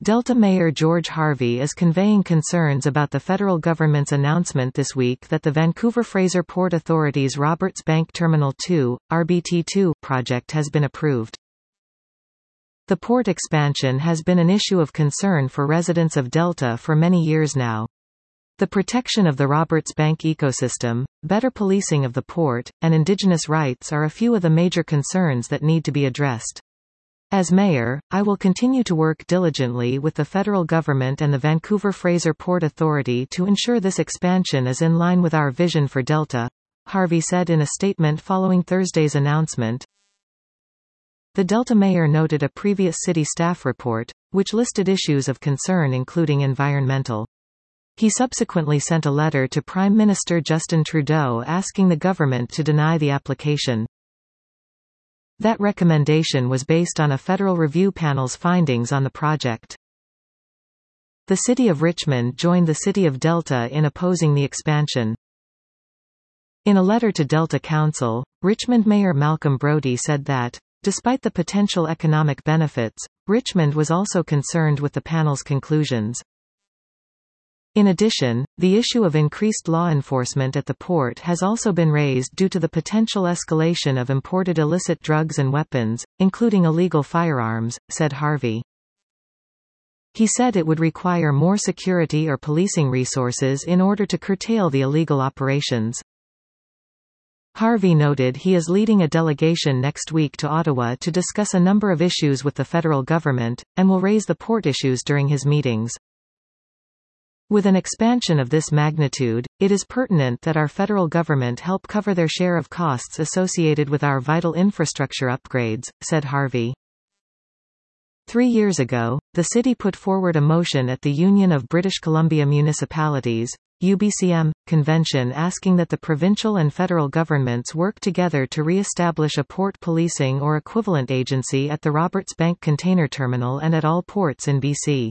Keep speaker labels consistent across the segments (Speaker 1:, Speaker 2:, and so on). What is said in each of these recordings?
Speaker 1: Delta Mayor George Harvey is conveying concerns about the federal government's announcement this week that the Vancouver-Fraser Port Authority's Roberts Bank Terminal 2, RBT2, project has been approved. The port expansion has been an issue of concern for residents of Delta for many years now. The protection of the Roberts Bank ecosystem, better policing of the port, and Indigenous rights are a few of the major concerns that need to be addressed. As mayor, I will continue to work diligently with the federal government and the Vancouver-Fraser Port Authority to ensure this expansion is in line with our vision for Delta, Harvey said in a statement following Thursday's announcement. The Delta mayor noted a previous city staff report, which listed issues of concern including environmental. He subsequently sent a letter to Prime Minister Justin Trudeau asking the government to deny the application. That recommendation was based on a federal review panel's findings on the project. The City of Richmond joined the City of Delta in opposing the expansion. In a letter to Delta Council, Richmond Mayor Malcolm Brodie said that, despite the potential economic benefits, Richmond was also concerned with the panel's conclusions. In addition, the issue of increased law enforcement at the port has also been raised due to the potential escalation of imported illicit drugs and weapons, including illegal firearms, said Harvey. He said it would require more security or policing resources in order to curtail the illegal operations. Harvey noted he is leading a delegation next week to Ottawa to discuss a number of issues with the federal government, and will raise the port issues during his meetings. With an expansion of this magnitude, it is pertinent that our federal government help cover their share of costs associated with our vital infrastructure upgrades, said Harvey. 3 years ago, the city put forward a motion at the Union of British Columbia Municipalities, UBCM, convention asking that the provincial and federal governments work together to re-establish a port policing or equivalent agency at the Roberts Bank Container Terminal and at all ports in BC.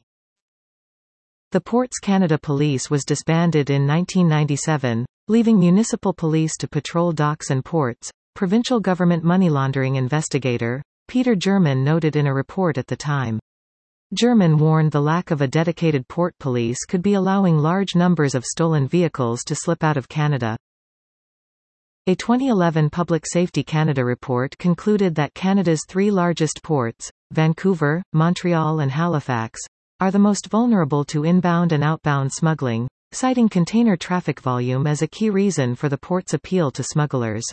Speaker 1: The Ports Canada Police was disbanded in 1997, leaving municipal police to patrol docks and ports, provincial government money laundering investigator, Peter German noted in a report at the time. German warned the lack of a dedicated port police could be allowing large numbers of stolen vehicles to slip out of Canada. A 2011 Public Safety Canada report concluded that Canada's 3 largest ports, Vancouver, Montreal and Halifax, are the most vulnerable to inbound and outbound smuggling, citing container traffic volume as a key reason for the port's appeal to smugglers.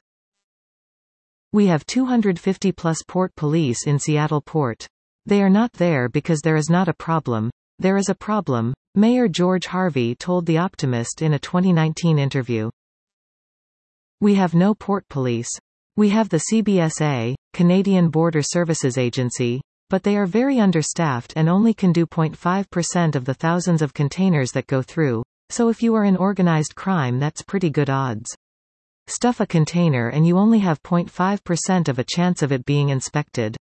Speaker 1: We have 250-plus port police in Seattle Port. They are not there because there is not a problem. There is a problem, Mayor George Harvey told The Optimist in a 2019 interview. We have no port police. We have the CBSA, Canadian Border Services Agency, but they are very understaffed and only can do 0.5% of the thousands of containers that go through, so if you are in organized crime that's pretty good odds. Stuff a container and you only have 0.5% of a chance of it being inspected.